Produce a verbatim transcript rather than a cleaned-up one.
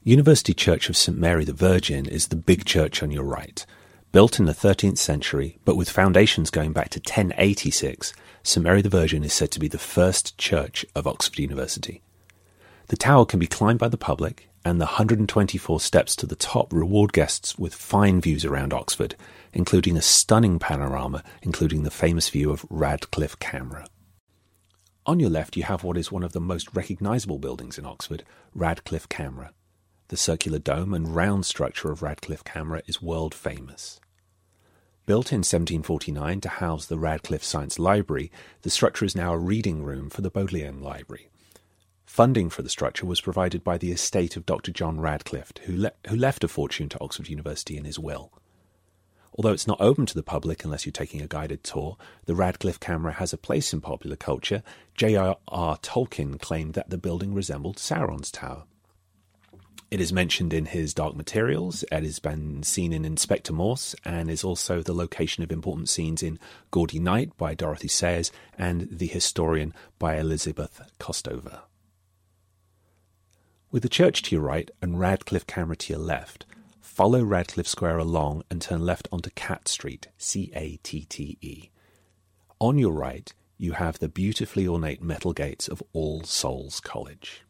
University Church of Saint Mary the Virgin is the big church on your right. Built in the thirteenth century, but with foundations going back to ten eighty-six, Saint Mary the Virgin is said to be the first church of Oxford University. The tower can be climbed by the public, and the one hundred twenty-four steps to the top reward guests with fine views around Oxford, including a stunning panorama, including the famous view of Radcliffe Camera. On your left you have what is one of the most recognisable buildings in Oxford, Radcliffe Camera. The circular dome and round structure of Radcliffe Camera is world famous. Built in seventeen forty-nine to house the Radcliffe Science Library, the structure is now a reading room for the Bodleian Library. Funding for the structure was provided by the estate of Doctor John Radcliffe, who, le- who left a fortune to Oxford University in his will. Although it's not open to the public unless you're taking a guided tour, the Radcliffe Camera has a place in popular culture. J R R Tolkien claimed that the building resembled Sauron's tower. It is mentioned in his Dark Materials, it has been seen in Inspector Morse, and is also the location of important scenes in Gaudy Night by Dorothy Sayers and The Historian by Elizabeth Kostover. With the church to your right and Radcliffe Camera to your left, follow Radcliffe Square along and turn left onto Catt Street, C A T T E. On your right, you have the beautifully ornate metal gates of All Souls College.